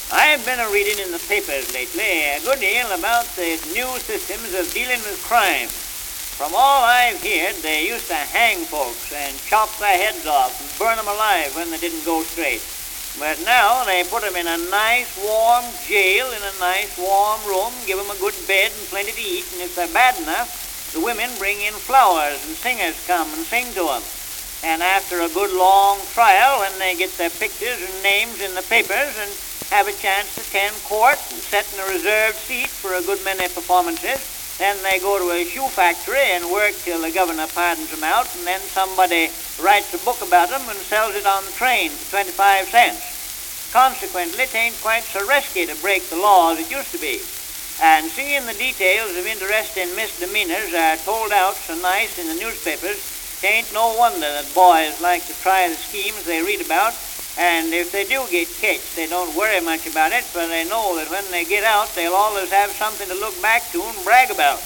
I've been reading in the papers lately a good deal about the new systems of dealing with crime. From all I've heard, they used to hang folks and chop their heads off and burn them alive when they didn't go straight. But now they put them in a nice warm jail in a nice warm room, give them a good bed and plenty to eat, and if they're bad enough, the women bring in flowers and singers come and sing to them. And after a good long trial, when they get their pictures and names in the papers and have a chance to attend court and sit in a reserved seat for a good many performances, then they go to a shoe factory and work till the governor pardons them out, and then somebody writes a book about them and sells it on the train for 25 cents. Consequently, it ain't quite so risky to break the law as it used to be. And seeing the details of interesting misdemeanors are told out so nice in the newspapers, it ain't no wonder that boys like to try the schemes they read about, and if they do get catched, they don't worry much about it, for they know that when they get out, they'll always have something to look back to and brag about.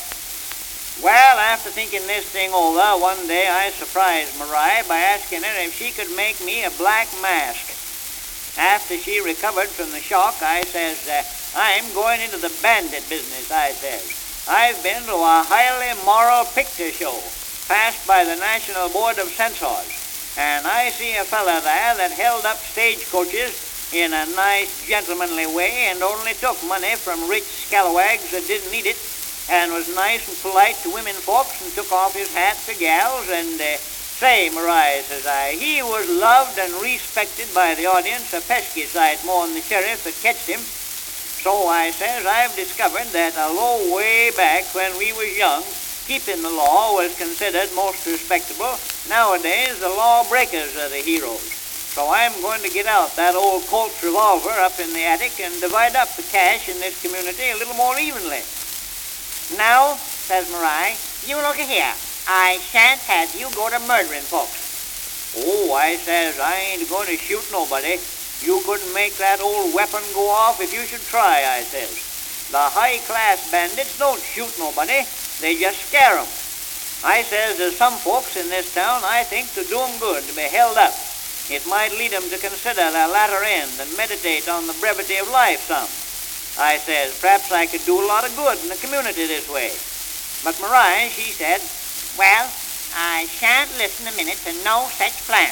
Well, after thinking this thing over, one day I surprised Marie by asking her if she could make me a black mask. After she recovered from the shock, I says, I'm going into the bandit business, I says. I've been to a highly moral picture show passed by the National Board of Censors, and I see a fella there that held up stagecoaches in a nice gentlemanly way and only took money from rich scalawags that didn't need it, and was nice and polite to women folks and took off his hat to gals, and say, Marie, says I, he was loved and respected by the audience a pesky sight more than the sheriff that catched him. So I says, I've discovered that a long way back when we was young, keeping the law was considered most respectable. Nowadays, the lawbreakers are the heroes. So I'm going to get out that old Colt's revolver up in the attic and divide up the cash in this community a little more evenly. Now, says Marie, you look here. I shan't have you go to murdering folks. Oh, I says, I ain't going to shoot nobody. You couldn't make that old weapon go off if you should try, I says. The high-class bandits don't shoot nobody. They just scare 'em. I says, there's some folks in this town I think to do 'em good to be held up. It might lead 'em to consider their latter end and meditate on the brevity of life some. I says, perhaps I could do a lot of good in the community this way. But Marie, she said, well, I shan't listen a minute to no such plan.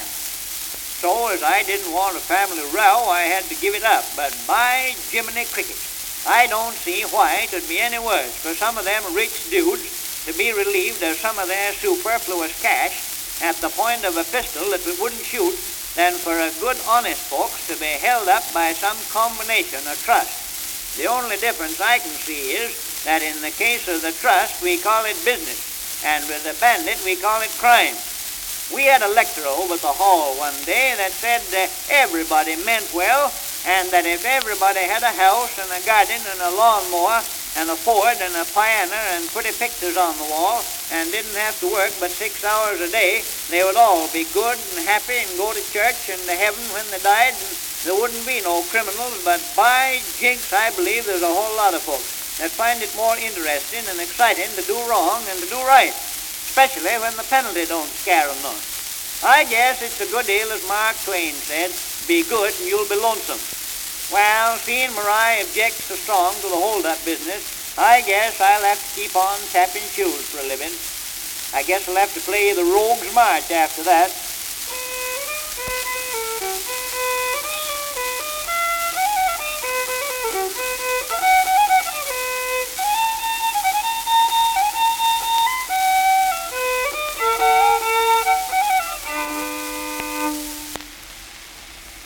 So as I didn't want a family row, I had to give it up. But by Jiminy Cricket, I don't see why it would be any worse for some of them rich dudes to be relieved of some of their superfluous cash at the point of a pistol that we wouldn't shoot than for a good honest folks to be held up by some combination of trust. The only difference I can see is that in the case of the trust we call it business, and with the bandit we call it crime. We had a lecturer over at the hall one day that said everybody meant well, and that if everybody had a house and a garden and a lawnmower and a Ford and a piano and pretty pictures on the wall and didn't have to work but 6 hours a day, they would all be good and happy and go to church and to heaven when they died, and there wouldn't be no criminals. But by jinx, I believe there's a whole lot of folks that find it more interesting and exciting to do wrong than to do right, especially when the penalty don't scare them none. I guess it's a good deal as Mark Twain said, be good and you'll be lonesome. Well, seeing Marie objects so strong to the hold-up business, I guess I'll have to keep on tapping shoes for a living. I guess I'll have to play the Rogue's March after that.